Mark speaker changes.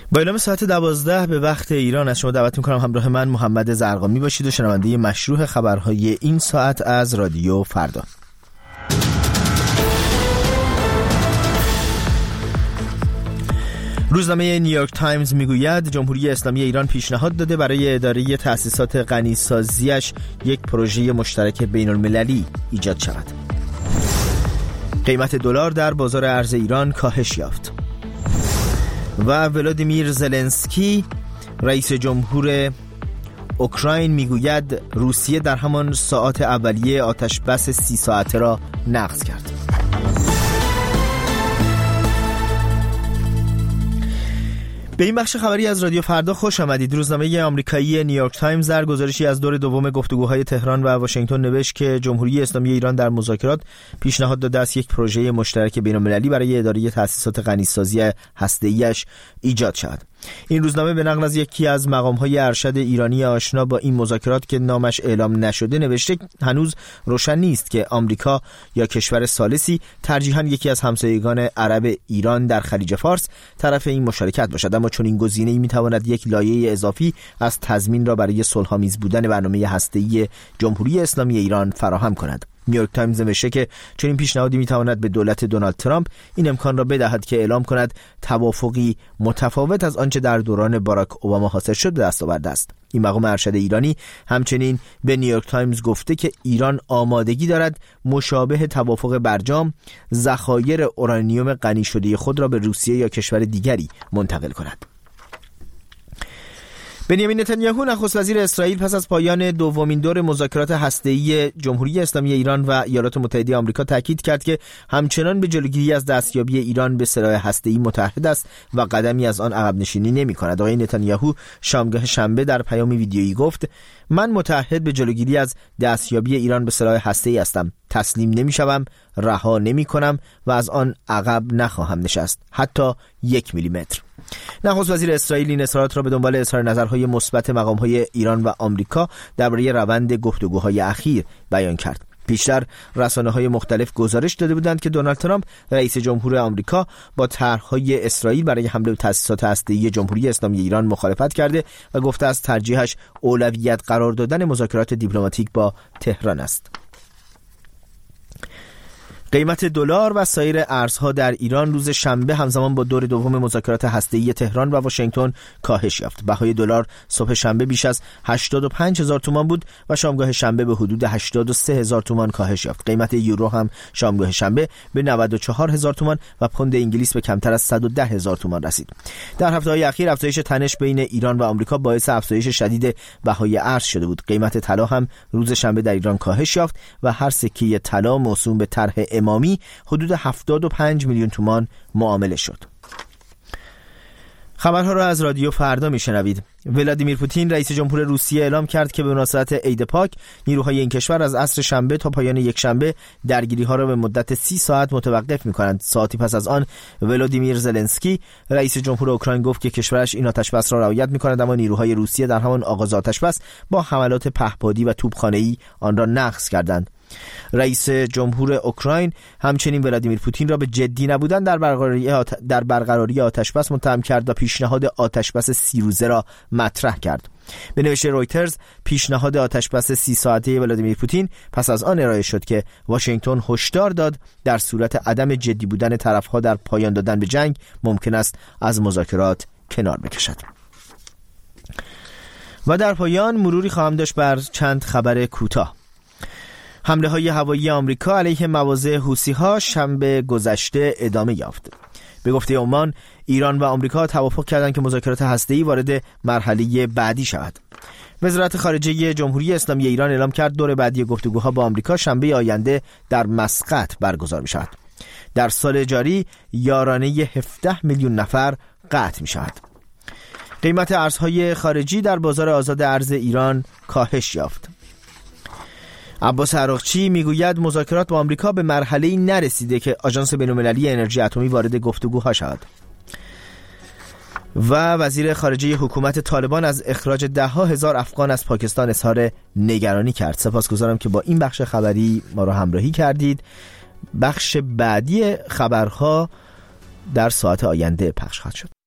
Speaker 1: با اعلام ساعت 12 به وقت ایران از شما دعوت میکنم همراه من محمد زرقامی باشید و شنونده مشروع خبرهای این ساعت از رادیو فردا. روزنامه نیویورک تایمز میگوید جمهوری اسلامی ایران پیشنهاد داده برای اداره تأسیسات غنیسازیش یک پروژه مشترک بین‌المللی ایجاد شود. قیمت دلار در بازار ارز ایران کاهش یافت. و ولادیمیر زلنسکی رئیس جمهور اوکراین میگوید روسیه در همان ساعات اولیه آتش بس 30 ساعته را نقض کرد. به این بخش خبری از رادیو فردا خوش آمدید. روزنامه آمریکایی نیویورک تایمز در گزارشی از دور دوم گفتگوهای تهران و واشنگتن نوشت که جمهوری اسلامی ایران در مذاکرات پیشنهاد داده است یک پروژه مشترک بین‌المللی برای اداره تأسیسات غنیسازی هسته‌ای‌اش ایجاد شود. این روزنامه به نقل از یکی از مقام‌های ارشد ایرانی آشنا با این مذاکرات که نامش اعلام نشده نوشته هنوز روشن نیست که آمریکا یا کشور ثالثی ترجیحاً یکی از همسایگان عرب ایران در خلیج فارس طرف این مشارکت باشد، اما چون این گزینه‌ای می‌تواند یک لایه اضافی از تضمین را برای صلح‌آمیز بودن برنامه هسته‌ای جمهوری اسلامی ایران فراهم کند. نیویورک تایمز نوشته که چون این پیشنهادی میتواند به دولت دونالد ترامپ این امکان را بدهد که اعلام کند توافقی متفاوت از آنچه در دوران باراک اوباما حاصل شد به دست آورده است. این مقام ارشد ایرانی همچنین به نیویورک تایمز گفته که ایران آمادگی دارد مشابه توافق برجام ذخایر اورانیوم غنی شده خود را به روسیه یا کشور دیگری منتقل کند. بنیامین نتانیاهو نخست وزیر اسرائیل پس از پایان دومین دور مذاکرات هسته‌ای جمهوری اسلامی ایران و ایالات متحده آمریکا تاکید کرد که همچنان به جلوگیری از دستیابی ایران به سلاح هسته‌ای متحد است و قدمی از آن عقب نشینی نمی‌کند. آقای نتانیاهو شامگاه شنبه در پیامی ویدیویی گفت: من متحد به جلوگیری از دستیابی ایران به سلاح هسته‌ای هستم. تسلیم نمی‌شوم، رها نمی‌کنم و از آن عقب نخواهم نشست، حتی 1 میلیمتر. نخست وزیر اسرائیل این اظهارات را به دنبال اظهار نظرهای مثبت مقام‌های ایران و آمریکا درباره روند گفتگوهای اخیر بیان کرد. پیشتر رسانه‌های مختلف گزارش داده بودند که دونالد ترامپ رئیس جمهور آمریکا با طرح‌های اسرائیل برای حمله به تأسیسات هسته‌ای جمهوری اسلامی ایران مخالفت کرده و گفته است ترجیحش اولویت قرار دادن مذاکرات دیپلماتیک با تهران است. قیمت دلار و سایر ارزها در ایران روز شنبه همزمان با دور دوم مذاکرات هسته‌ای تهران و واشنگتن کاهش یافت. بهای دلار صبح شنبه بیش از 85,000 تومان بود و شامگاه شنبه به حدود 83,000 تومان کاهش یافت. قیمت یورو هم شامگاه شنبه به 94,000 تومان و پوند انگلیس به کمتر از 110,000 تومان رسید. در هفته‌های اخیر افزایش تنش بین ایران و آمریکا باعث افزایش شدید بهای ارز شده بود. قیمت طلا هم روز شنبه در ایران کاهش یافت و هر سکه طلا موسوم به طرح امامی حدود 75 میلیون تومان معامله شد. خبرها را از رادیو فردا میشنوید. ولادیمیر پوتین رئیس جمهور روسیه اعلام کرد که به مناسبت عید پاک نیروهای این کشور از عصر شنبه تا پایان یک شنبه درگیری‌ها را به مدت 30 ساعت متوقف می‌کنند. ساعتی پس از آن ولادیمیر زلنسکی رئیس جمهور اوکراین گفت که کشورش این آتشبس را رعایت می‌کند، اما نیروهای روسیه در همان آغاز آتشبس با حملات پهپادی و توپخانه‌ای آن را نقض کردند. رئیس جمهور اوکراین همچنین ولادیمیر پوتین را به جدی نبودن در برقراری آتشبس متهم کرد و پیشنهاد آتشبس 30 روزه را مطرح کرد. به نوشته رویترز پیشنهاد آتشبس 30 ساعته ولادیمیر پوتین پس از آن ارائه شد که واشنگتن هشدار داد در صورت عدم جدی بودن طرفها در پایان دادن به جنگ ممکن است از مذاکرات کنار بکشد. و در پایان مروری خواهم داشت بر چند خبر کوتاه. حمله های هوایی آمریکا علیه مواضع حوثی‌ها شنبه گذشته ادامه یافت. به گفته عمان، ایران و آمریکا توافق کردند که مذاکرات هسته‌ای وارد مرحله بعدی شود. وزارت خارجه جمهوری اسلامی ایران اعلام کرد دور بعدی گفتگوها با آمریکا شنبه آینده در مسقط برگزار می شود. در سال جاری یارانه 17 میلیون نفر قطع می شود. قیمت ارزهای خارجی در بازار آزاد ارز ایران کاهش یافت. عباس عراقچی میگوید مذاکرات با آمریکا به مرحله‌ای نرسیده که آژانس بین‌المللی انرژی اتمی وارد گفتگوها شود. و وزیر خارجه حکومت طالبان از اخراج 10,000 افغان از پاکستان اظهار نگرانی کرد. سپاسگزارم که با این بخش خبری ما را همراهی کردید. بخش بعدی خبرها در ساعت آینده پخش خواهد شد.